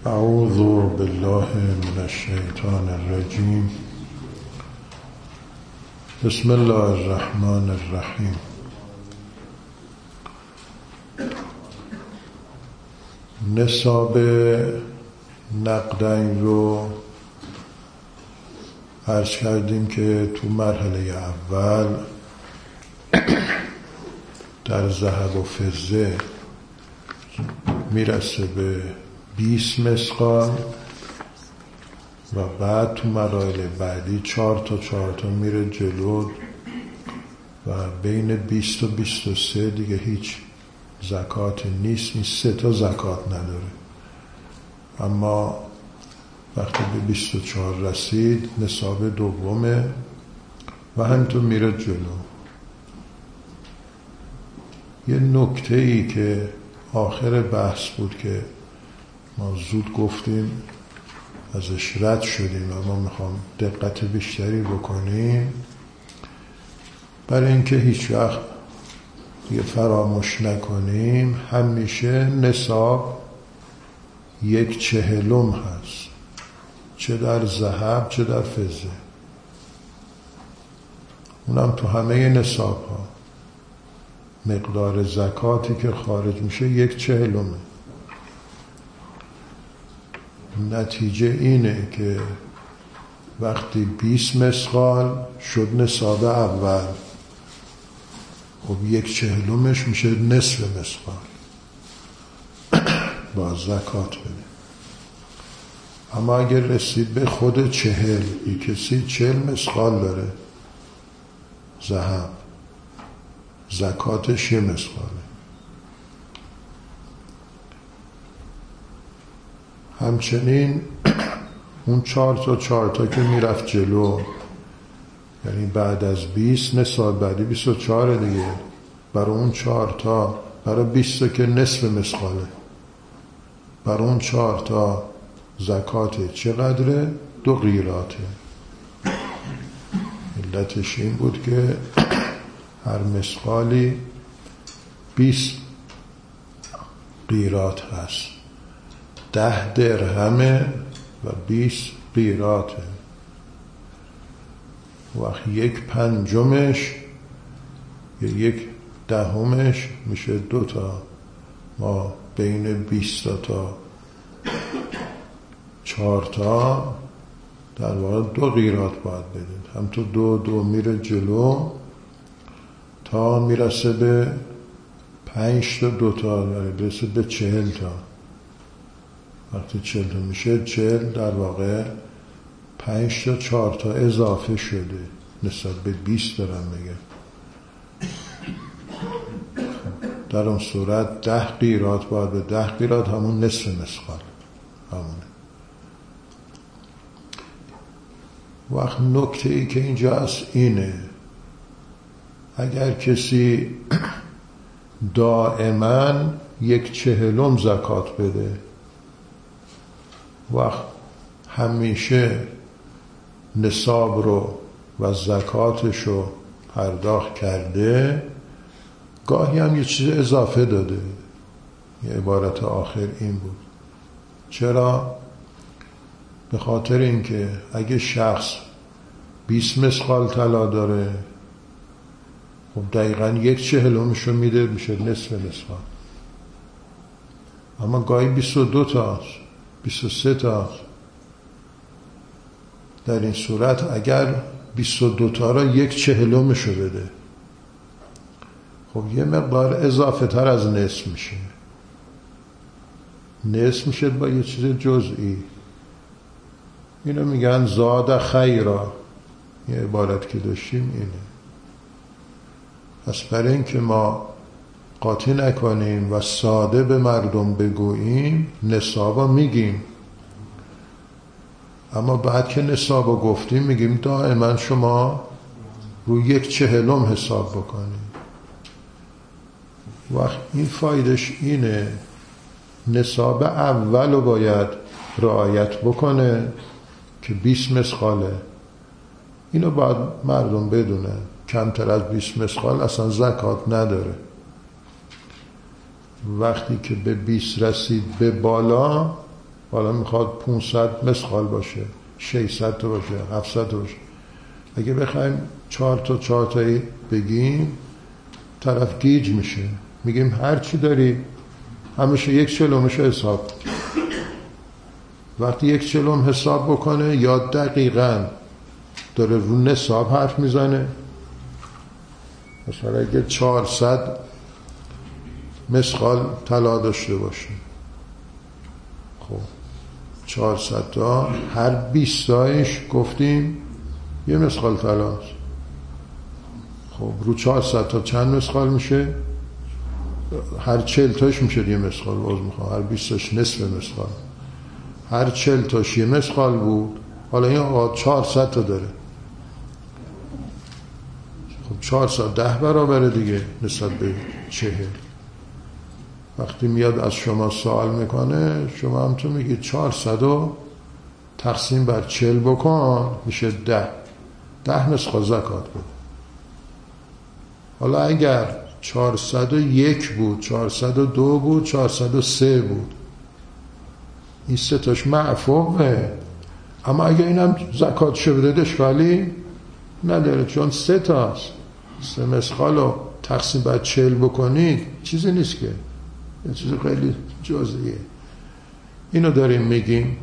اعوذ بالله من الشیطان الرجیم. بسم الله الرحمن الرحیم. نصاب نقدین رو عرض کردیم که تو مرحله اول در ذهب و فضه میرسه به 20 مثقال و بعد تو مراحل بعدی 4 تا میره جلو و بین 20 و 23 دیگه هیچ زکات نیست. این 3 تا زکات نداره. اما وقتی به 24 رسید نصاب دومه و همینطور میره جلو. یه نکته ای که آخر بحث بود که ما زود گفتیم ازش رد شدیم و ما میخوام دقت بیشتری بکنیم برای اینکه هیچ وقت دیگه فراموش نکنیم. همیشه نصاب 1/40 هست، چه در ذهب چه در فضه. اونم تو همه نصاب ها مقدار زکاتی که خارج میشه 1/40. نتیجه اینه که وقتی 20 مثقال شد نصاب اول، خب 1/40 میشه نصف مثقال با زکات بده. اما اگر رسید به خود 40، کسی 40 مثقال داره ذهب، زکاتش 1 مثقاله. همچنین اون 4 تا که میرفت جلو، یعنی بعد از 20 نصاب بعدی 24 دیگه، برای اون 4 تا برای 20 که نصف مثقاله، برای اون 4 تا زکات چقدره؟ 2 قیراطه. علتش این بود که هر مثقالی 20 قیراط هست، 10 درهمه و 20 قیراطه. وقت 1/5 یا 1/10 میشه 2 تا. ما بین 20 تا 4 تا در واقع 2 قیراط باید بدیم. هم تو 2 میره جلو تا میرسه به 5 تا 2 تا، برسه به 40 تا. وقتی 40 تا میشه 40 در واقع 5 تا 4 تا اضافه شده نسبت به 20 دارم میگه. در اون صورت 10 قیراط باید به 10 قیراط همون نصف مسخال همونه. وقت نکته ای که اینجا هست اینه، اگر کسی دائما 1/40 زکات بده، وقت همیشه نصاب رو و زکاتش رو پرداخت کرده، گاهی هم یه چیز اضافه داده. یه عبارت آخر این بود. چرا؟ به خاطر اینکه اگه شخص 20 مثقال طلا داره، خب دقیقاً 1/40 رو میده، میشه نصف مثقال. اما گاهی 22 تاست، 23 تاست. در این صورت اگر 22 تا را 1/40 رو بده، خب یه مقدار اضافه تر از نصف میشه. نصف میشه با یه چیز جزئی. اینو میگن زاد خیرا. یه عبارت که داشتیم اینه. پس برای این که ما قاطی نکنیم و ساده به مردم بگوییم، نصابا میگیم، اما بعد که نصابا گفتیم میگیم دائما شما رو 1/40 حساب بکنیم. وقت این فایدش اینه، نصاب اول رو باید رعایت بکنه که 20 مثقاله. اینو باید مردم بدونه، کمتر از 20 مثقال اصلا زکات نداره. وقتی که به 20 رسید به بالا، حالا میخواد 500 مسخال باشه، 600 تا باشه، 700 تا باشه. اگه بخوایم 4 تایی بگیم طرف گیج میشه. میگیم هر چی داری همیشه 1/40 حساب. وقتی 1/40 حساب بکنه یا دقیقاً داره رو نصاب حرف میزنه. مثلا اگه 400 مسخال طلا داشته باشه، خب 400 تا هر 20 تایش گفتیم 1 مسخال طلاست. خب رو 400 تا چند مسخال میشه؟ هر 40 تاش میشه 1 مسخال. باز میخوام هر 20 تاش نصف مسخال، هر 40 تاش 1 مسخال بود. حالا این آقا 400 تا داره، خب 400 10 برابره دیگه نسبت به 40. وقتی میاد از شما سوال میکنه، شما هم تو میگید 400 رو تقسیم بر 40 بکن میشه 10 مسخال زکات بده. حالا اگر 401 بود، 402 بود، 403 بود، این 3 تاش معفوه. اما اگه اینم زکات شو بده اشکالی نداره، چون 3 تاست. 3 مسخال رو تقسیم بر 40 بکنید چیزی نیست که، یه چیز خیلی جزئیه. اینو داریم میگیم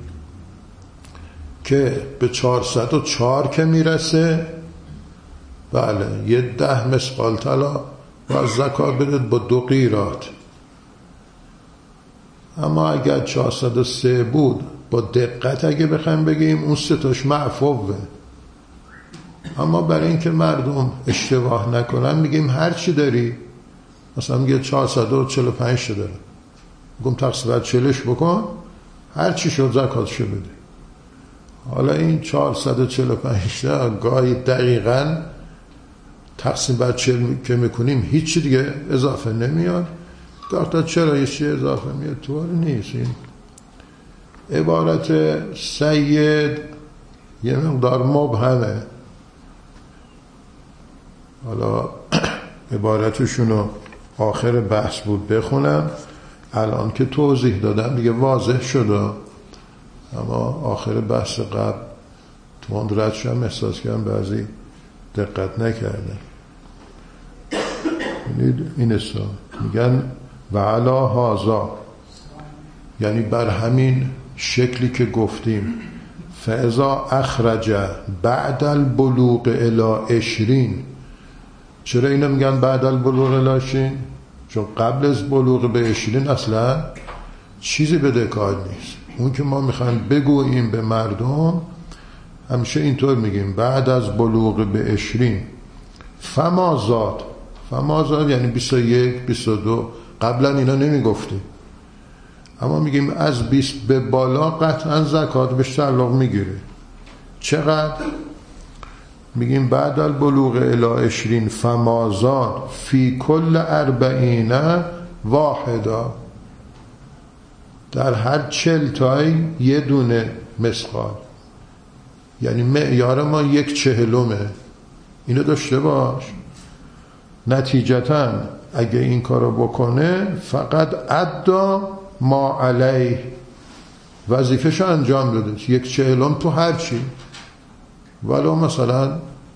که به 404 که میرسه، بله یه 10 مسخال طلا و زکات بده با 2 قیراط. اما اگر 403 بود با دقت اگه بخوایم بگیم اون 3 تاش معفوه. اما برای اینکه مردم اشتباه نکنن میگیم هر چی داری، مثلا میگه 445 تا داره، میگم تقسیم بر 40 بکن، هر چی شد زکاتشو بده. حالا این 445 تا گاهی دقیقاً تقسیم بر 40 که میکنیم هیچی دیگه اضافه نمیاد. گاهی چرا یه چی اضافه میاد؟ طور نیست. این عبارت سید یه مقدار مبهمه. حالا عبارتشونو آخر بحث بود بخونم، الان که توضیح دادم دیگه واضح شده. اما آخر بحث قبل تند رد شدم، احساس کردم بعضی دقت نکرده. این اصلا میگن و علا هازا، یعنی بر همین شکلی که گفتیم. فاذا اخرج بعد البلوغ الی 20. چرا اینو میگن بعد البلوغ الی 20؟ چون قبل از بلوغ به 20 اصلا چیزی بده کار نیست. اون که ما میخوایم بگوییم به مردم همیشه اینطور میگیم بعد از بلوغ به 20. فمازاد یعنی 21 22. قبلا اینا نمیگفتیم، اما میگیم از 20 به بالا قطعا زکات بهش تعلق میگیره. چقدر؟ میگیم بعد البلوغ الی 20 فمازاد فی کل 40 واحدا، در هر 40 تای یه دونه مسخال. یعنی معیار ما 1/40. اینو داشته باش. نتیجتاً اگه این کارو بکنه فقط ادا ما علیه، وظیفه‌شو انجام داده. 1/40 تو هر چی، ولو مثلا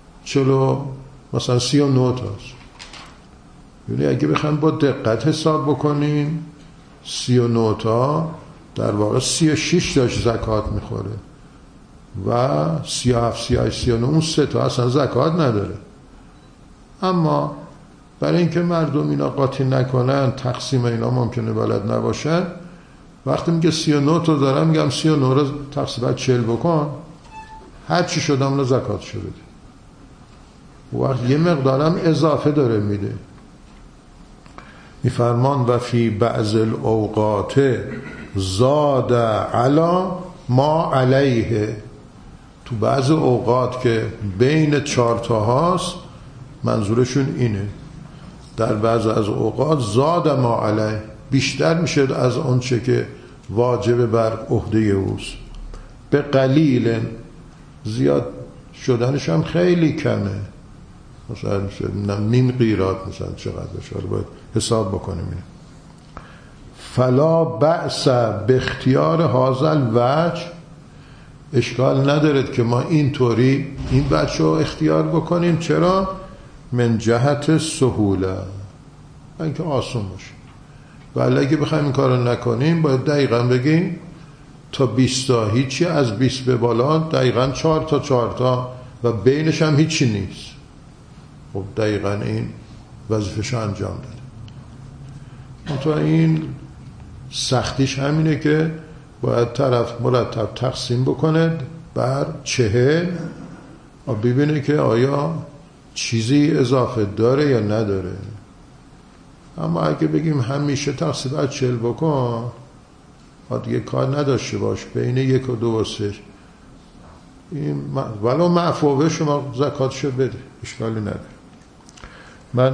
39 تاست. یعنی اگه بخوایم با دقت حساب بکنیم 39 تا در واقع 36 تاش زکات میخوره و 37 38 39 اون 3 تا اصلا زکات نداره. اما برای اینکه مردم اینا قاطی نکنن، تقسیم اینا ممکنه بلد نباشن، وقتی میگه 39 تا دارم میگم 39 رو تقسیم بر 40 بکن، هر چی شدم رو زکاتشو بده. وقت یه مقدارم اضافه داره میده. میفرمان و فی بعض الاوقات زاد علی ما علیه. تو بعض اوقات که بین 4 تا هاست، منظورشون اینه، در بعض از اوقات زاد ما علیه، بیشتر میشه از اون چه که واجب بر عهده اوست. به قلیل، زیاد شدنش هم خیلی کمه، مثلا نیم قیراط مثلا چقدر بشه، باید حساب بکنیم. فلا بأس به اختیار هذا الوجه، اشکال ندارد که ما اینطوری این بچه رو اختیار بکنیم. چرا؟ من جهت سهوله، اینکه آسون باشه. ولی اگه بخوایم این کار رو نکنیم باید دقیقا بگیم تا 20 تا هیچی، از 20 به بالا دقیقا 4 تا و بینش هم هیچی نیست. خب دقیقا این وظیفه‌ش انجام داده. منتها این سختیش همینه که باید طرف مرتب تقسیم بکنه بر 40 و ببینه که آیا چیزی اضافه داره یا نداره. اما اگه بگیم همیشه تقسیم بر 40 بکن، دیگه کار نداشته باش بین 1 و 2 و 3، ولو معفوه شما زکاتشو بده، اشکالی نداره. من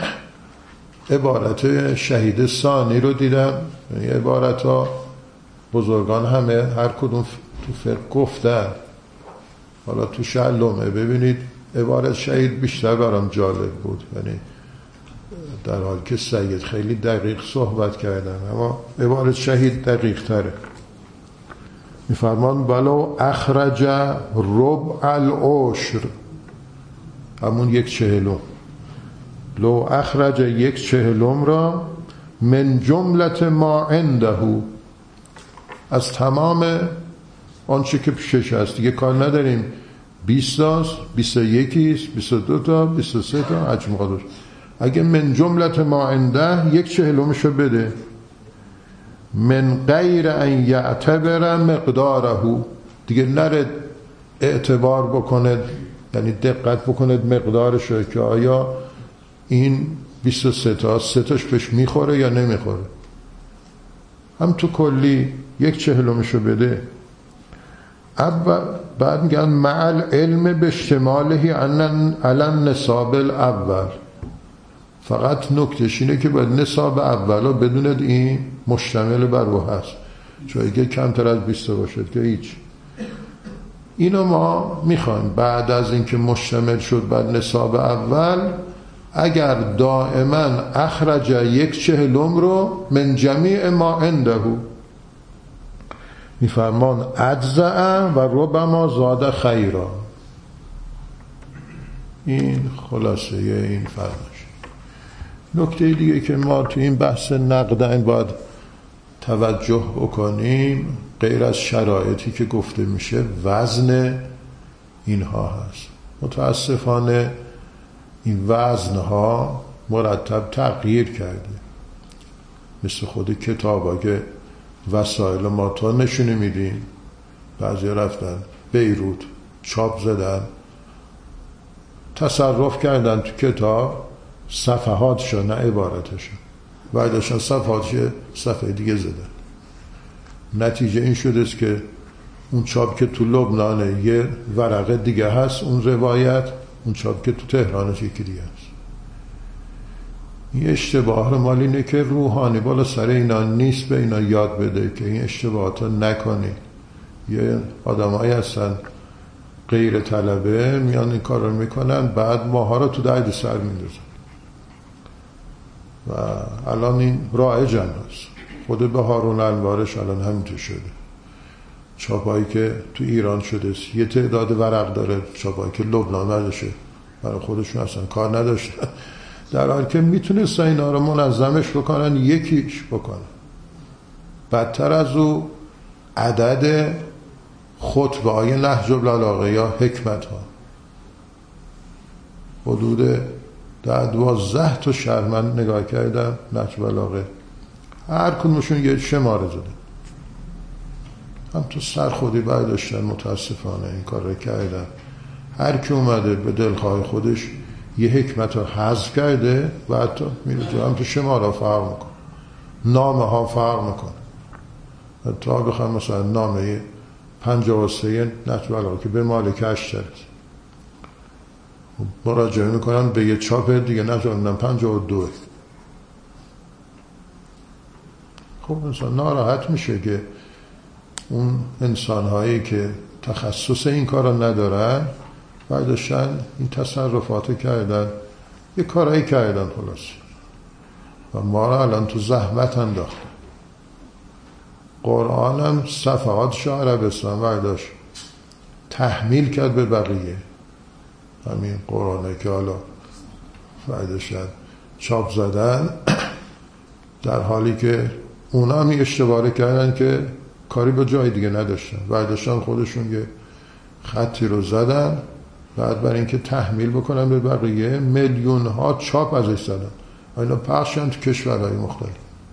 عبارت شهید ثانی رو دیدم، این عبارت ها بزرگان همه هر کدوم تو فقه گفتن. حالا تو شلومه ببینید عبارت شهید بیشتر برام جالب بود، یعنی در حال که سید خیلی دقیق صحبت کردن اما عبارت شهید دقیق تره. میفرمان ولو اخرج ربع العشر، همون 1/40، لو اخرج 1/40 را من جملت ما عنده، از تمام آنچه که پیشش هست، دیگه کار نداریم 20 تاست، 21 است، 22 تا، 23 تا، هرچی مقدار. اگه من جملت ما عنده 1/40 بده، من غیر ان یعتبر مقداره، دیگه نرد اعتبار بکنه، یعنی دقت بکنه مقدارش رو که آیا این 23 تا 3 تاش پیش میخوره یا نمیخوره، هم تو کلی 1/40 بده. بعد میگن مع العلم به اشتماله علی النصاب الاول، فقط نکتهش اینه که باید نصاب اولا بدوند این مشتمل بر او هست، چون اگه کمتر از 20 باشد که هیچ. اینو ما میخوایم بعد از اینکه مشتمل شد بر نصاب اول، اگر دائما اخرج 1/40 رو من جمیع ما عنده، میفرمان اجزع و ربما زاد خیرا. این خلاصه این فرمایش. نکته دیگه که ما تو این بحث نقدین باید توجه بکنیم، غیر از شرایطی که گفته میشه، وزن اینها هست. متاسفانه این وزنها مرتب تغییر کرده، مثل خود کتابا که وسایل ما تا نشونه میدیم، بعضی رفتن بیروت چاپ زدن، تصرف کردن تو کتاب صفحاتشو نه عبارتشو، بعدشان صفحاتشو صفحه دیگه زدن. نتیجه این شده است که اون چاپ که تو لبنانه یه ورقه دیگه هست اون روایت، اون چاپ که تو تهرانش یکی دیگه هست. این اشتباه رو مال اینه که روحانی بالا سر اینا نیست به اینا یاد بده که این اشتباهات رو نکنی. یه آدمایی هستن غیر طلبه میان این کار رو میکنن، بعد ماها رو تو درد سر میندازن و الان این رایج هست. خود بهارون انوارش الان همینطور شده. چاپایی که تو ایران شده یه تعداد ورق داره، چاپایی که لبنان نداشته برای خودشون اصلا کار نداشتن، در حالی که میتونستن اینا رو منظمش بکنن، یکیش بکنن. بدتر از او عدد خطبه های نهج البلاغه یا حکمت ها حدود 12 تا شرح من نگاه کردم نهج البلاغه، هر کدومشون یه شماره زده. هم تو سر خودی برداشتن، متاسفانه این کار رو کردن. هر کی اومده به دلخواه خودش یه حکمت رو حذف کرده و حتی میره هم تو شماره ها فرق میکن، نامه ها فرق میکن. حتی بخوام مثلا نامه 53 نهج البلاغه که به مالک اشتر مراجعه میکنن به یه چاپ دیگه نهج البلاغه 52. خب انسان ناراحت میشه که اون انسانهایی که تخصص این کار رو ندارن برداشتن این تصرفاتو کردن، یه کارایی کردن خلاص و ما رو الان تو زحمت انداختن. قرآن هم صفحاتش عربستان برداشت تحمیل کرد به بقیه. همین قرآنه که حالا برداشتن چاپ زدن، در حالی که اونا هم اشتباه کردن که کاری به جای دیگه نداشتن، برداشتن خودشون یه خطی رو زدن، بعد برای اینکه تحمیل بکنن به بقیه میلیون ها چاپ ازش زدن، اینا پخشن تو کشورهای مختلف.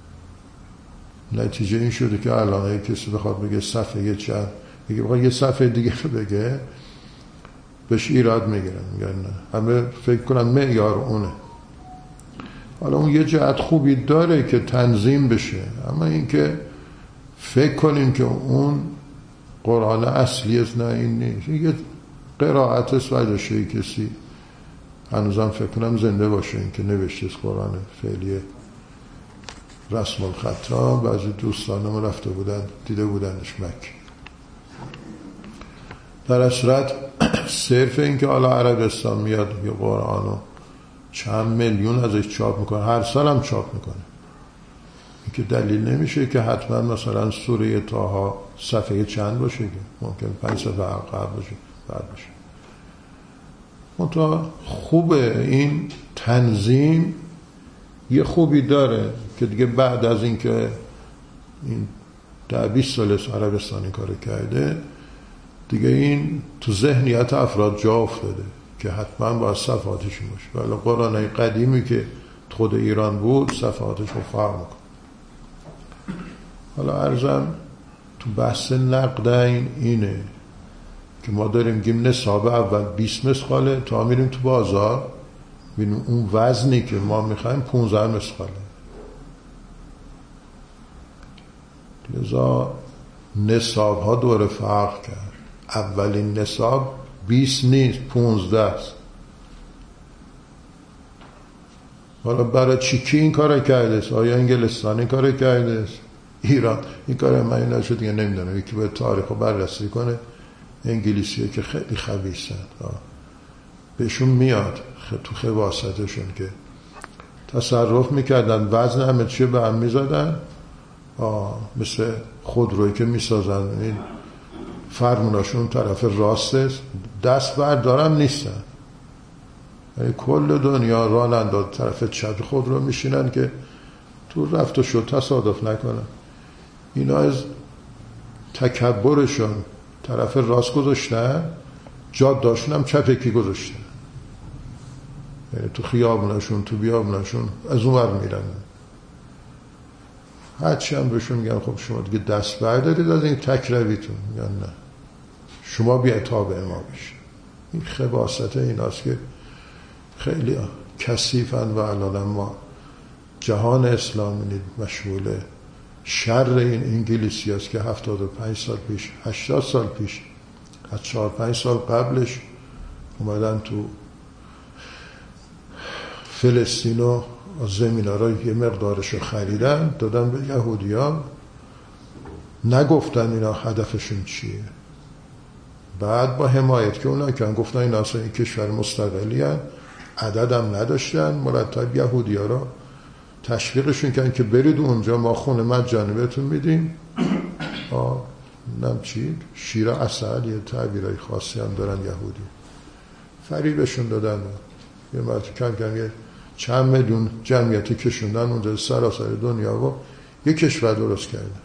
نتیجه این شده که الان کسی بخواد بگه صفحه چند، بگه بخواد یه صفحه دیگه رو بگه، بهش ایراد میگیرن، میگن نه، همه فکر کنن معیار اونه. حالا اون یه جهت خوبی داره که تنظیم بشه، اما این که فکر کنیم که اون قرآن اصلی است، نه این نیست. این یه قرائت است و داشته کسی هنوزم فکر کنم زنده باشه این که نوشته است قرآن فعلی رسم الخطا. بعضی دوستانم رفته بودن دیده بودنش مکه. در اصورت صرف این که حالا عربستان میاد یه قرآنو چند میلیون ازش چاپ میکنه، هر سال هم چاپ میکنه، این که دلیل نمیشه که حتما مثلا سوره طه صفحه چند باشه، که ممکن 5 صفحه عقب باشه بعد باشه. منتها خوبه این تنظیم، یه خوبی داره که دیگه بعد از این که این 10-20 سال عربستان این کار کرده، دیگه این تو ذهنیت افراد جا افتاده که حتما باید صفحاتش باشه. ولی قرآن قدیمی که خود ایران بود صفحاتش رو فرق میکنه. حالا عرضم تو بحث نقد اینه که ما داریم گیم نصاب اول 20 مثقاله، تا میریم تو بازار ببینیم اون وزنی که ما میخوایم 15 مثقاله. لذا نصاب ها دوره فرق کرد. اولین نصاب 20 نیست، 15 است. حالا برای چی این کار کرده است؟ آیا انگلستان این کار کرده است؟ ایران این کار من این نشد دیگه نمیدونم. یکی باید تاریخ رو بررسی کنه. انگلیسیه که خیلی خبیثن، بهشون میاد تو خباستشون که تصرف میکردن، وزن همه چیه به هم میزدن، مثل خودرویی که میسازن، این فرموناشون طرف راست است، دست بردارم نیستن، کل دنیا راننده طرف چپ خودرو میشینن که تو رفت و شد تصادف نکنن. اینا از تکبرشون طرف راست گذاشتن، جاده‌شون هم چپکی گذاشتن، تو خیابونشون تو بیابونشون از اون ور میرن. هرچی هم بهشون میگن خب شما دیگه دست بردارید از این تکرویتون، میگن نه شما بیا تابع ما بشید. این خباثت ایناست که خیلی کثیفن و الان ما جهان اسلامی مشغول شر این انگلیسی است که 75 سال پیش 80 سال پیش از 4-5 سال قبلش اومدن تو فلسطین و زمین‌ها رو یه مقدارش رو خریدن دادن به یهودیان، نگفتن اینا هدفشون چیه. بعد با حمایت که اونا که گفتن اینا اصلا این کشور مستقلی هن، عددم نداشتن، مرتب یهودی‌ها رو تشویقشون کردن که برید اونجا ما خونه مجانی بهتون میدیم. نم چی؟ شیر عسل، یه تعبیرهای خاصی هم دارن یهودی. فریبشون دادن، یه مرتب کم کم یه چند میلیون جمعیتی کشوندن اونجا سراسر دنیا و یه کشور درست کردن.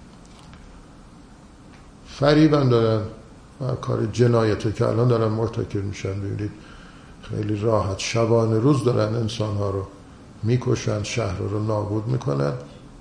فریبم دادن، کار جنایتی که الان دارن مرتکب میشن. ببینید خیلی راحت شبانه روز دارن انسانها رو میکشن، شهر رو نابود میکنن.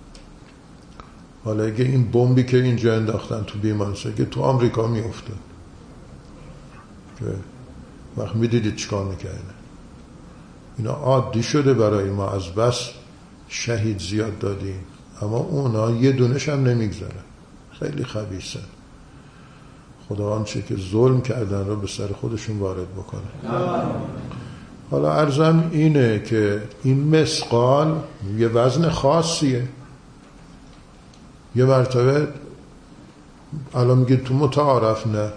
حالا اگه این بمبی که اینجا انداختن تو بیمارستان که تو آمریکا میفته، که وقت میدیدید چیکار میکردن. اینا عادی شده برای ما، از بس شهید زیاد دادیم، اما اونا یه دونش هم نمیگذارن، خیلی خبیثن. خداوند چه که ظلم کردن رو به سر خودشون وارد بکنه. حالا عرضم اینه که این مثقال یه وزن خاصیه. یه مرتبه الان میگه تو متعارف نه،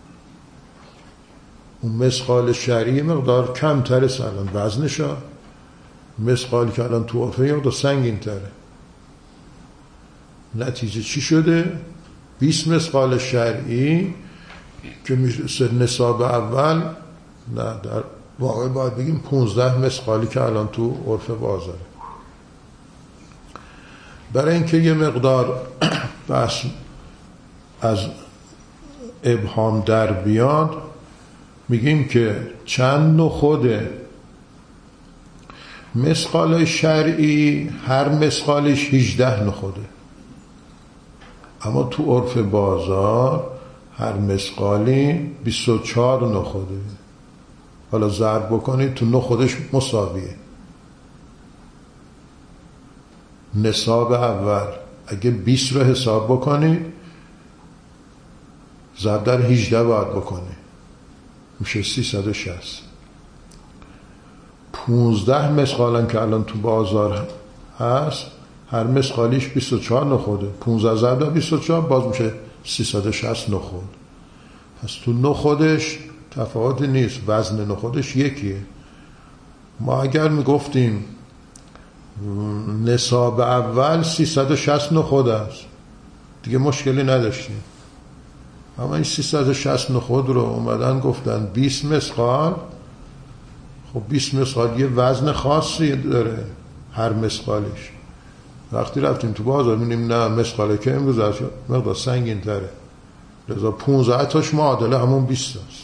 اون مثقال شرعی مقدار کمتره الان وزنشا، مثقالی که الان تو عرفه یه مقدار سنگین تره. نتیجه چی شده؟ 20 مثقال شرعی که میشه نصاب اول، نه در واقع باید بگیم 15 مثقالی که الان تو عرف بازاره. برای اینکه یه مقدار بس از ابهام در بیاد، میگیم که چند نخود مثقال شرعی، هر مثقالش 18 نخوده، اما تو عرف بازار هر مثقالی 24 نخوده. حالا ضرب بکنید تو نخودش مساویه. نصاب اول اگه 20 رو حساب بکنید، ضرب در 18 باید بکنید، میشه 360. 15 مثقالن که الان تو بازار هست، هر مثقالیش 24 نخوده. 15 ضرب در 24 باز میشه 360 نخود. پس تو نخودش تفاوتی نیست، وزن نخودش یکیه. ما اگر میگفتیم نصاب اول 360 نخود است، دیگه مشکلی نداشتیم. اما این 360 نخود رو اومدن گفتن 20 مثقال. خب 20 مثقال یه وزن خاصی داره هر مثقالش. وقتی رفتیم تو بازار می‌بینیم نه، مثقاله که امروز مقدار سنگین تره، لذا 15 تاش معادله همون 20 است.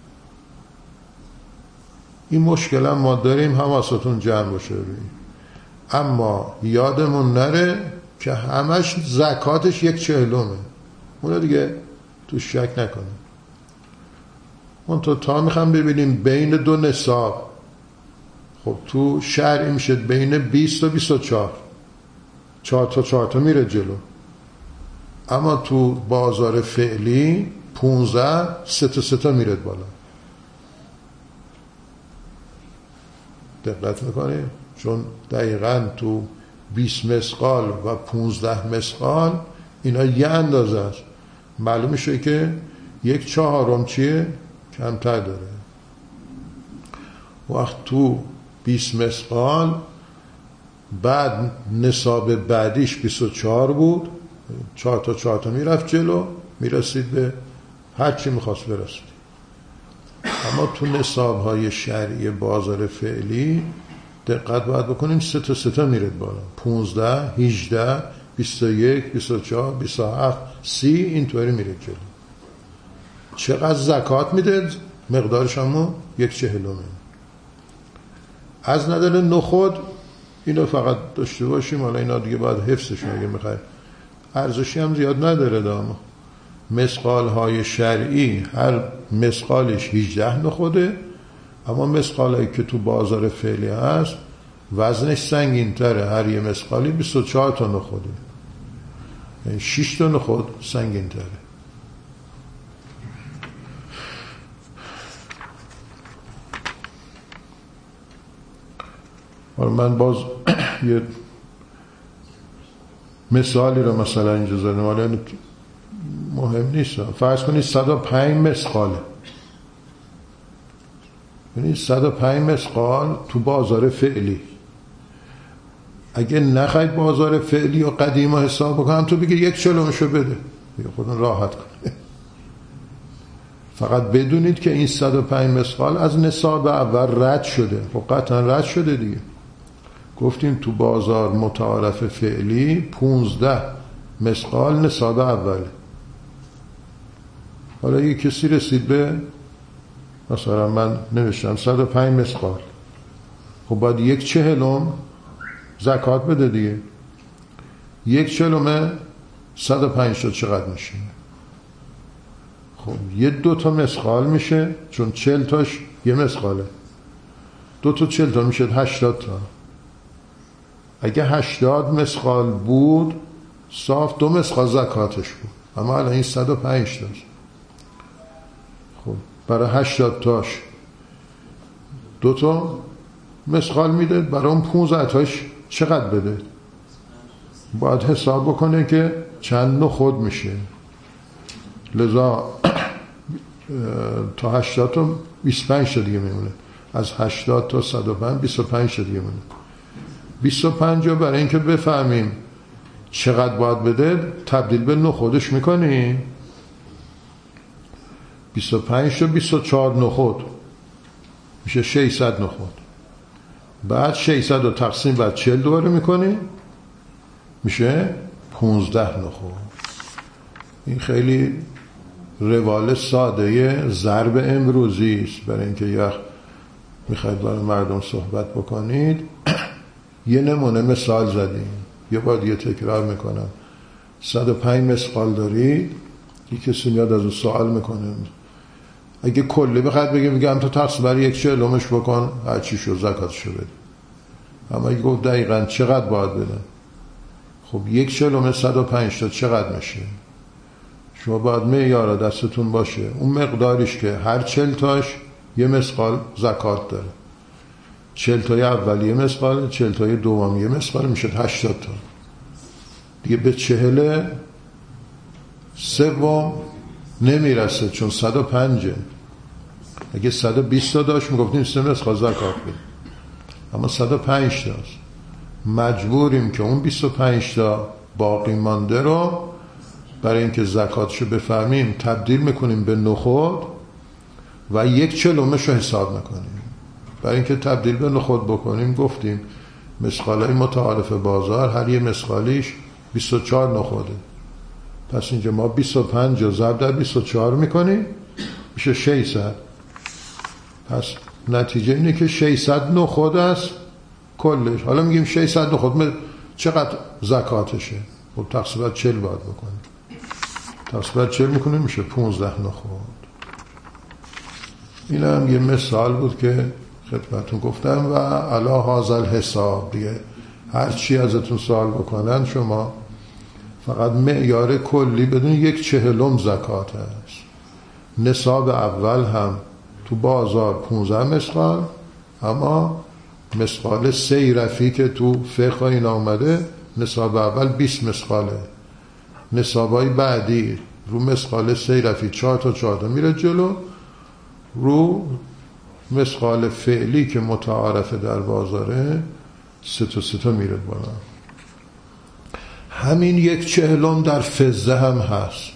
این مشکل هم ما داریم، حواستون جمع باشه. اما یادمون نره که همش زکاتش 1/40. اونو دیگه تو شک نکنیم. اون تا میخوام ببینیم بین دو نصاب. خب تو شرعی میشه بین 20 و 24، 4 تا میره جلو. اما تو بازار فعلی 15 3 تا میره بالا. دقت میکنی؟ چون دقیقاً تو 20 مثقال و 15 مثقال اینا یه اندازه است. معلوم میشه که 1/4 چیه؟ کمتر داره. وقت تو 20 مثقال بعد نصاب بعدیش 24 بود، 4 تا میرفت جلو، میرسید به هر چی میخواست برسید. اما تو نصاب های شرعی بازار فعلی دقت باید بکنیم 3 تا میرد بالا. 15 18 21 24 27 30 اینطوری میره جلو. چقدر زکات میده؟ مقدارش همون 1/40. از نظر نخود اینو فقط داشته باشیم. حالا اینا دیگه باید حفظشون اگه میخوایم. ارزشی هم زیاد نداره داما. مثقال های شرعی هر مثقالش 18 نخوده، اما مثقال هایی که تو بازار فعلی هست وزنش سنگین تره. هر یه مثقالی 24 تا نخوده، یعنی 6 تا نخود سنگین تره. حالا من باز یه مثالی رو مثلا اینجا زدم، حالا مهم نیست. فرض کنید 105 مثقاله. یعنی 105 مثقال تو بازار فعلی. اگه نخواید بازار فعلی و قدیم حساب بکنم، تو بگیر 1/40 بده، خودتون راحت کنید. فقط بدونید که این 105 مثقال از نصاب اول رد شده. خب قطعا رد شده دیگه. گفتیم تو بازار متعارف فعلی 15 مثقال نصاب اوله. حالا یه کسی رسید به مثلا من نوشتم 105 مثقال، خب باید 1/40 زکات بده دیگه. 1/40 105 تا چقدر میشه؟ خب 2 تا مثقال میشه، چون 40 تاش یه مثقاله. 2 تا 40 تا میشه 80 تا. اگه 80 مثقال بود صاف 2 مثقال زکاتش بود، اما الان این 105 تاست. خب برای 80 تاش 2 تا مثقال میده، برای اون 15 تاش چقدر بده؟ باید حساب بکنه که چند نخود میشه. لذا تا 80 تا 25 تا دیگه میمونه. از 80 تا 105 25 تا دیگه میمونه. 25 برای اینکه بفهمیم چقدر باید بده؟ تبدیل به نخودش میکنی 25 تا 24 نخود میشه 600 نخود. بعد 600 رو تقسیم بر 40 دوباره میکنی میشه 15 نخود. این خیلی روال ساده ضرب امروزی است. برای اینکه میخواید برای مردم صحبت بکنید یه نمونه مثال زدیم، یه بار دیگه تکرار میکنم. 105 مثقال دارید، یه کسی میاد از اون سوال میکنه اگه کلی بخواد میگم تو تقسیم بر 1/40 بکن هرچی شو زکاتشو بده. اما اگه گفت دقیقاً چقدر باید بدن، خب 1/40 105 تا چقدر میشه؟ شما باید معیار دستتون باشه اون مقداریش که هر 40 تاش یه مثقال زکات داره. 40 تای اول یه مثقال، 40 تای دوم یه مثقال، میشه 80 تا دیگه. به 40 سوم نمیرسه چون 105. اگه 120 تا داشت میگفتیم 3 مثقال زکات بده، اما 105 تاست. مجبوریم که اون 25 تا باقی مانده رو برای اینکه زکاتشو بفهمیم تبدیل میکنیم به نخود و 1/40 رو حساب میکنیم. برای اینکه تبدیل به نخود بکنیم گفتیم مثقالای متعارف بازار هر یه مثقالیش 24 نخوده. پس اینجا ما 25 رو ضرب در 24 میکنیم میشه 600. پس نتیجه اینه که 600 نخود است کلش. حالا میگیم 600 نخود چقدر زکاتشه؟ خب تقسیم بر 40 باید بکنیم. تقسیم بر 40 میکنیم میشه 15 نخود. این هم یه مثال بود که خدمتون گفتم و علا هذا الحساب. دیگه هر چی ازتون سوال بکنن شما فقط معیار کلی بدون 1/40 زکات هست. نصاب اول هم تو بازار 15 مثقال، اما مثقال سیرفی که تو فقه این آمده نصاب اول 20 مثقاله. نصابای بعدی رو مثقال سیرفی 4 تا 4 میره جلو، رو مثقال فعلی که متعارف در بازاره 3 تا میره بالا. همین 1/40 در فضه هم هست.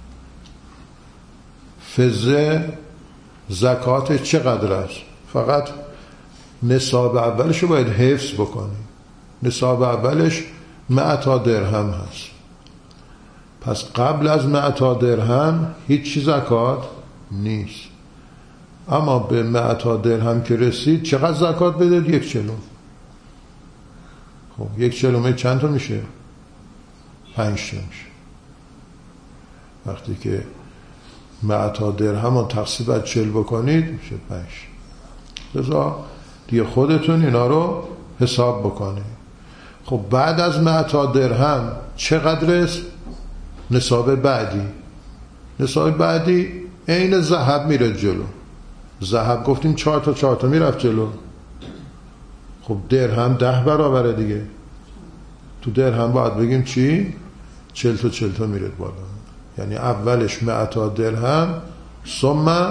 فضه زکات چقدر است؟ فقط نصاب اولش رو باید حفظ بکنی. نصاب اولش 100 درهم هست. پس قبل از 100 درهم هیچ زکات نیست. اما به 100 درهم که رسید چقدر زکات بده؟ 1/40. خب 1/40 چند تا میشه؟ 5 تا میشه. وقتی که 100 درهم رو تقسیم بر 40 بکنید میشه 5. لذا دیگه خودتون اینا رو حساب بکنید. خب بعد از 100 درهم چقدر است؟ نصاب بعدی. نصاب بعدی عین ذهب میره جلو. ذهب گفتیم 4 تا 4 تا میرفت جلو. خب درهم 10 برابره دیگه. تو درهم باید بگیم چی؟ 40 تا 40 تا میره بالا. یعنی اولش 100 درهم ثم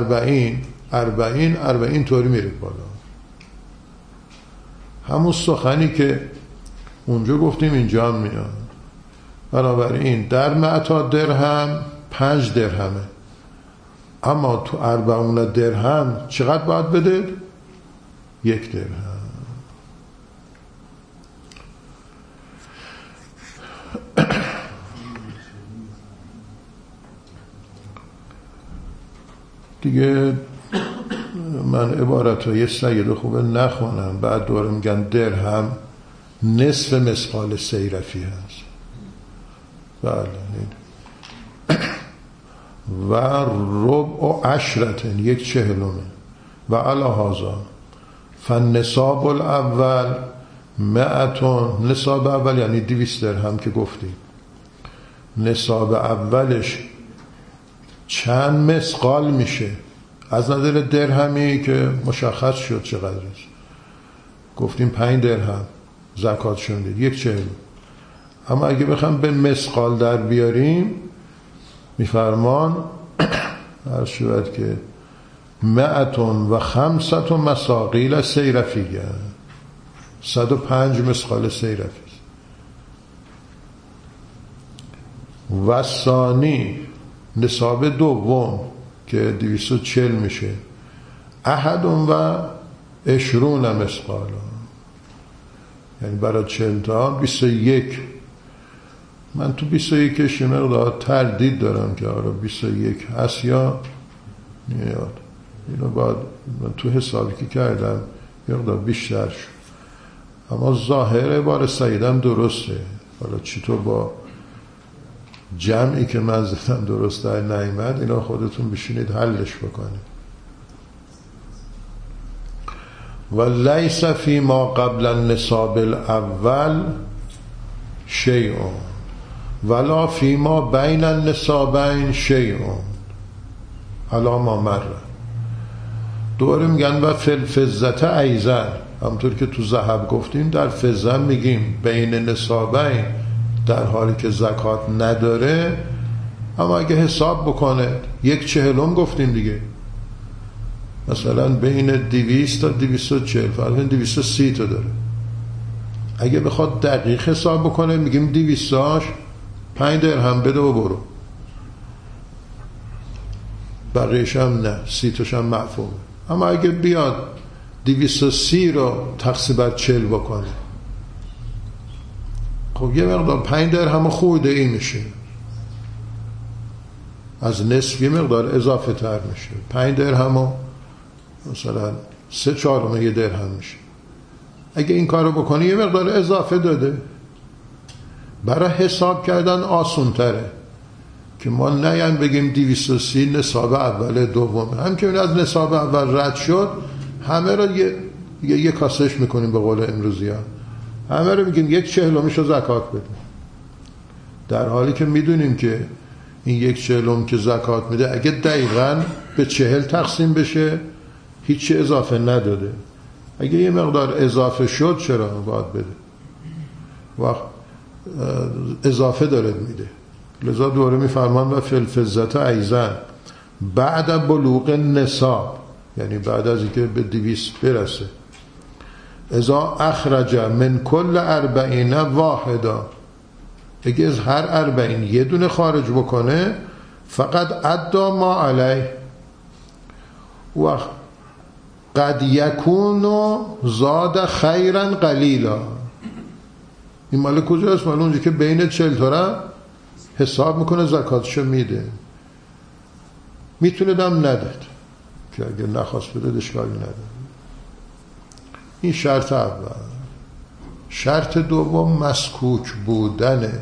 40 طوری میره بالا. همون سخنی که اونجا گفتیم اینجا هم میاد. بنابراین در 100 درهم 5 درهمه، اما تو 40 درهم چقدر باید بده؟ 1 درهم. دیگه من عبارتهای سید خوبه نخونم. بعد دوره میگن درهم نصف مثقال سیرفی هست. بله. و ربع عشرتن 1/40 و علی هذا فالنصاب الاول 100. نصاب اول یعنی 200 درهم که گفتیم. نصاب اولش چند مثقال میشه از نظر درهمی که مشخص شد چقدر است. گفتیم 5 درهم زکات شده 1/40. اما اگه بخوام به مثقال در بیاریم میفرمان هر شود که 105 مساقیل سیرفیه 105 مثقال سیرفی. و ثانی نصاب دوم که 240 میشه 21 مثقال، یعنی برای 40 تا 21. من تو 21 یه مقدار تردید دارم که آره 21 هست یا نیاد. اینو باید من تو حسابی که کردم یه مقدار بیشتر شد، اما ظاهر عبارت سعیدم درسته. حالا چطور با جمعی که من زدم درست در نیامد، اینا خودتون بشینید حلش بکنید. و لیس فی ما قبل النصاب الاول شیء ولا فی ما بین النصابین شیء علی ما مر. دوباره میگن و فی الفضة ایضا، همونطور که تو ذهب گفتیم در فضه میگیم بین نصابین در حالی که زکات نداره. اما اگه حساب بکنه 1/40 گفتیم دیگه، مثلا بین 200 تا 240 فرضاً 230 تا داره. اگه بخواد دقیق حساب بکنه میگیم 200 5 درهم بده و برو، بقیه‌ش هم نه، 30 تاش هم معفوه. اما اگه بیاد 230 رو تقسیم بر 40 بکنه، خب یه مقدار 5 درهم خورده این میشه، از نصف یه مقدار اضافه تر میشه. 5 درهم مثلا 3/4 یه درهم میشه. اگه این کارو بکنی یه مقدار اضافه داده. برای حساب کردن آسون تره که ما نیان بگیم 230 نصاب اول دومه، هم که اون از نصاب اول رد شد همه رو یه کاسش میکنیم به قول امروزی ها، همه رو میگیم 1/40 رو زکات بده، در حالی که میدونیم که این 1/40 که زکات میده اگه دقیقاً به 40 تقسیم بشه هیچی اضافه نداده. اگه یه مقدار اضافه شد چرا باید بده؟ وقت اضافه داره میده. لذا دوره میفرمان و فی الفضة ایضا بعد بلوغ نصاب، یعنی بعد از اینکه به 200 برسه، اذا اخرج من کل 40 واحدا، اگه از هر 40 یه دونه خارج بکنه فقط ادى ما علیه و قد یکون زاد خیرا قلیلا. این مال کجاست؟ مال اونجا که بین 40 تا حساب میکنه زکاتشو میده. میتونه دم نداد که اگه نخواست بده اشکالی نداره. این شرط اول. شرط دوم مسکوک بودنه.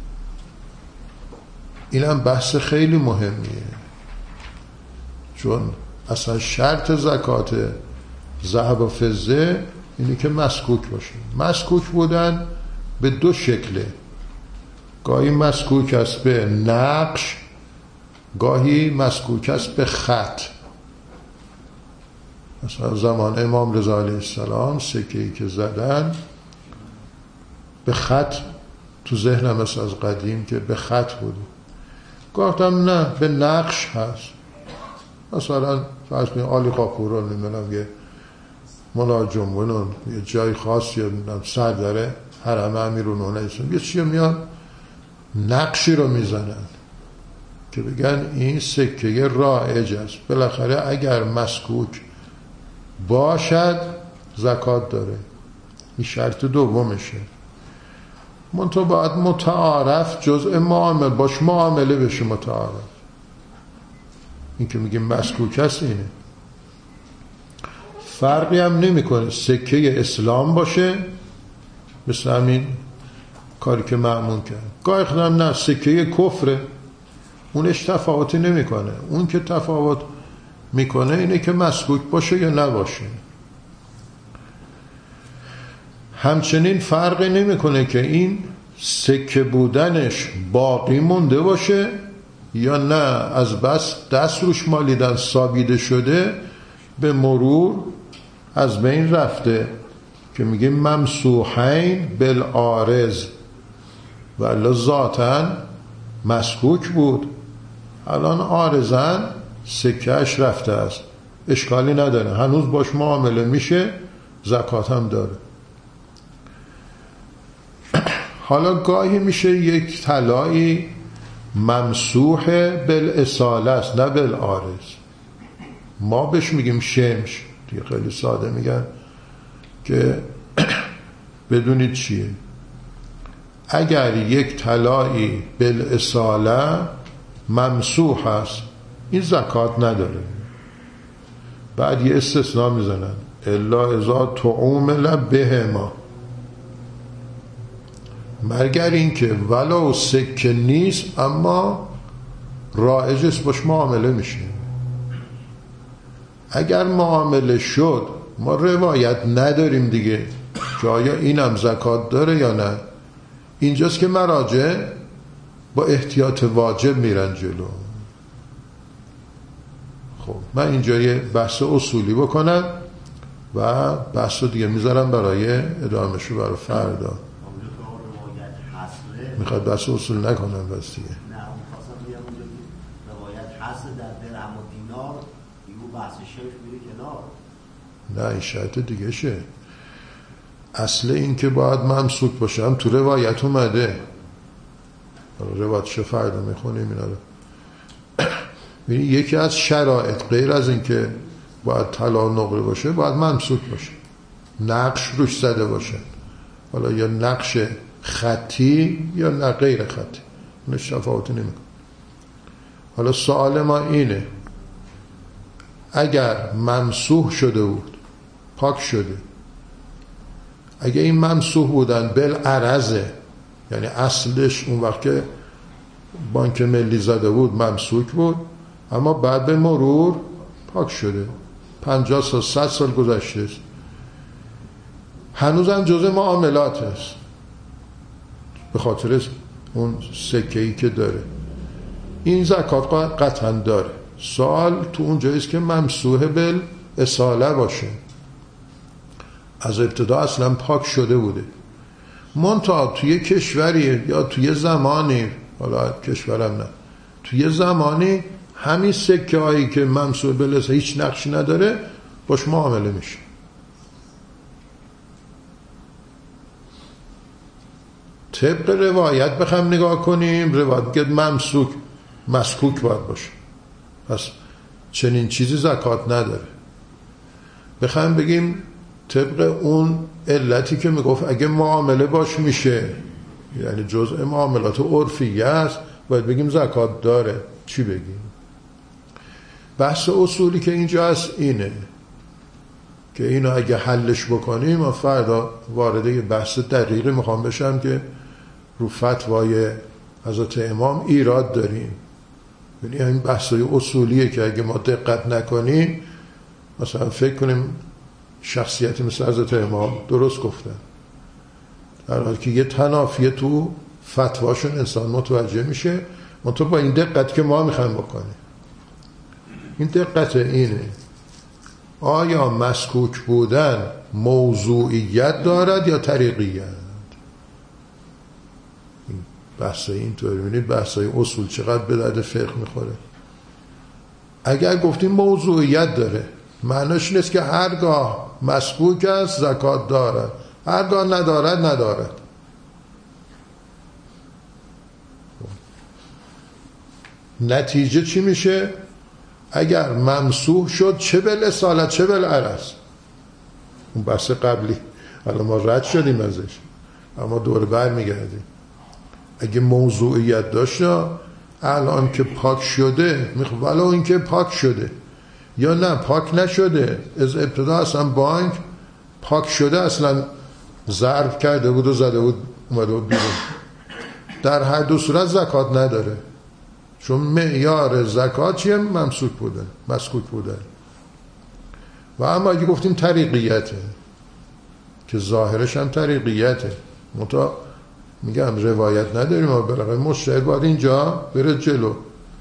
اینم بحث خیلی مهمیه، چون اصلا شرط زکات ذهب و فضه اینه که مسکوک باشه. مسکوک بودن به دو شکله، گاهی مسکوک است به نقش، گاهی مسکوک است به خط. مثلا زمان امام رضا علیه السلام سکه‌ای که زدن به خط تو ذهنم است از قدیم که به خط بوده. گفتم نه، به نقش هست. مثلا فرض کنید آلی قاپورا نمیدونم یه مولا جنبونون یه جای خاص یا سر داره حرم امیرون یه چیه میان نقشی رو میزنن که بگن این سکه رایج است. بالاخره اگر مسکوک باشد زکات داره. این شرط دومشه. منتها باید متعارف جزء معامله باش، معامله بشه متعارف. این که میگیم مسکوک است اینه. فرقی هم نمیکنه سکه اسلام باشه مثل همین کاری که مأمون کرد، گاهی خودم نه سکه کفره، اونش تفاوتی نمیکنه. اون که تفاوت میکنه اینه که مسکوک باشه یا نباشه. همچنین فرقی نمیکنه که این سکه بودنش باقی مونده باشه یا نه از بس دست روش مالیدن سابیده شده به مرور از بین رفته، که میگیم ممسوحین بالعارض، ولی ذاتاً مسکوک بود، الان عارضاً سکهش رفته است، اشکالی نداره، هنوز باش معامله میشه، زکات هم داره. حالا گاهی میشه یک طلایی ممسوح بالاصاله است نه بالعارض. ما بهش میگیم شمش دیگه، خیلی ساده میگن که بدونید چیه. اگر یک طلایی بالاصاله ممسوح است این زکات نداره. بعد یه استثناء میزنن الا اذا تعامل بهما، مگر این که ولو سکه نیست اما رایج است باش معامله میشه. اگر معامله شد ما روایت نداریم دیگه که آیا اینم زکات داره یا نه. اینجاست که مراجع با احتیاط واجب میرن جلو. خب من اینجا یه بحث اصولی بکنم و بحث دیگه میذارم برای ادامهشو برای فردا. میخواد بحث اصول نکنم بس دیگه. نه میخواستم بگم اونجا که روایت هست در درهم و دینار یهو بحث شرف میره کنار. نه این شرط دیگه شه. اصل این که باید ممسوک باشم تو روایت اومده. روایتشو فردا میخونیم اینا رو. یکی از شرایط غیر از این که باید طلا و نقره باشه باید ممسوک باشه، نقش روش زده باشه، حالا یا نقش خطی یا نه غیر خطی، اونش تفاوتی نمیکنه. حالا سوال ما اینه اگر ممسوح شده بود پاک شده، اگه این ممسوح بودن بالعرضه یعنی اصلش اون وقت که بانک ملی زده بود ممسوک بود اما بعد به مرور پاک شده، 50 سال 100 سال گذشته است، هنوزم جزء معاملات است به خاطر اون سکه‌ای که داره، این زکات قطعا داره. سوال تو اون جاییست که ممسوح بالاصاله باشه، از ابتدا اصلا پاک شده بوده، منتها توی کشوری یا توی زمانی، حالا کشورم نه، توی زمانی همین سکه هایی که ممسوح بالاصاله هیچ نقشی نداره باش معامله میشه. طبق روایت بخوام نگاه کنیم، روایت میگه مسکوک باید باشه، پس چنین چیزی زکات نداره. بخوام بگیم طبق اون علتی که میگفت اگه معامله باش میشه یعنی جزء معاملات عرفیه است باید بگیم زکات داره، چی بگیم؟ بحث اصولی که اینجا هست اینه که اینو اگه حلش بکنیم، ما فردا وارد یه بحث دقیقی میخوام بشم که رو فتوای حضرت امام ایراد داریم. یعنی این بحثای اصولیه که اگه ما دقت نکنیم مثلا فکر کنیم شخصیتی مثل حضرت امام درست گفتن، در حالی که یه تنافیه تو فتواشون انسان متوجه میشه، منطقه با این دقت که ما میخوایم بکنیم. این دقت اینه آیا مسکوک بودن موضوعیت دارد یا طریقیت؟ بحثای اینطوری می‌بینید، بحثای اصول چقدر به درد فقه میخوره. اگر گفتیم موضوعیت داره معنیش نیست که هرگاه مسکوک است زکات دارد، هرگاه ندارد. نتیجه چی میشه؟ اگر ممسوح شد چه بالاصالت چه بالعرض، اون بحث قبلی الان ما رد شدیم ازش اما دور بر میگردیم. اگه موضوعیت داشت الان که پاک شده، ولو این که پاک شده یا نه پاک نشده، از ابتدا اصلا بانک پاک شده اصلا ظرف کرده بود و زده بود اومده بود بیرون، در هر دو صورت زکات نداره، چون معیار زکات چیه؟ مسکوک بودن. و اما اگه گفتیم طریقیته که ظاهرش هم طریقیته، میگم روایت نداریم و بالاخره مجتهد باید اینجا بره جلو.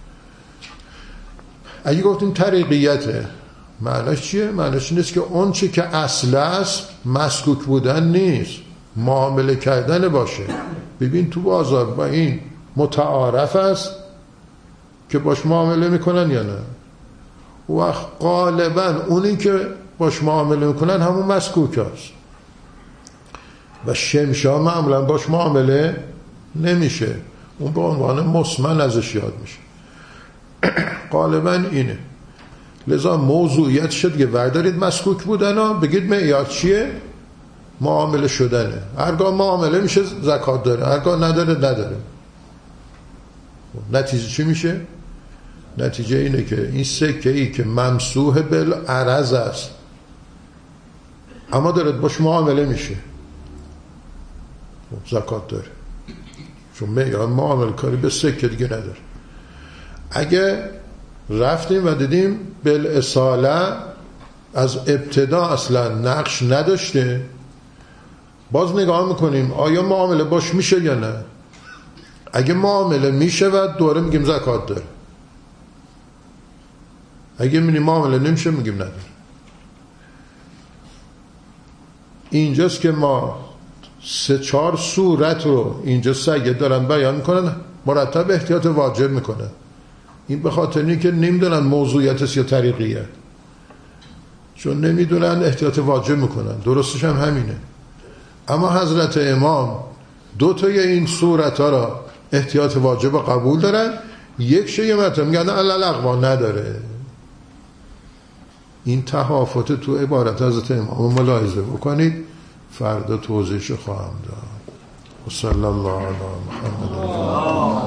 اگه گفتیم طریقیته معنیش چیه؟ معنیش نیست که اون چی که اصل است مسکوک بودن نیست، معامله کردن باشه. ببین تو بازار با این متعارف است که باش معامله میکنن یا نه، و غالبا اونی که باش معامله میکنن همون مسکوک هست و شمشا معمولا باش معامله نمیشه. اون به عنوان مسمن ازش یاد میشه. غالبا اینه. لذا موضوعیت شد که وردارید مسکوک بودن ها، بگید معیار چیه؟ معامله شدنه. هرگاه معامله میشه زکات داره، هرگاه نداره. نتیجه چی میشه؟ نتیجه اینه که این سکه ای که ممسوح بالعرض است اما دارد باش معامله میشه، زکات داره، چون معیار معامله کاری به سکه دیگه نداره. اگه رفتیم و دیدیم بالاصاله از ابتدا اصلا نقش نداشته، باز نگاه میکنیم آیا معامله باش میشه یا نه. اگه معامله میشه و دوره میگیم زکات داره، اگه میگیم معامله نمیشه میگیم نداره. اینجاست که ما 3-4 صورت رو اینجا سید دارن بیان میکنن، مرتب احتیاط واجب میکنن. این به خاطر اینه که نمیدونن موضوعیتش یا طریقیه، چون نمیدونن احتیاط واجب میکنن. درستش هم همینه. اما حضرت امام 2 تای این صورت ها را احتیاط واجب قبول دارن، یک شیء مطلب میگن علالقوا نداره. این تفاوت تو عبارت حضرت امام ملاحظه بکنید، فردا توضیحش خواهم داد. صلی الله علی محمد.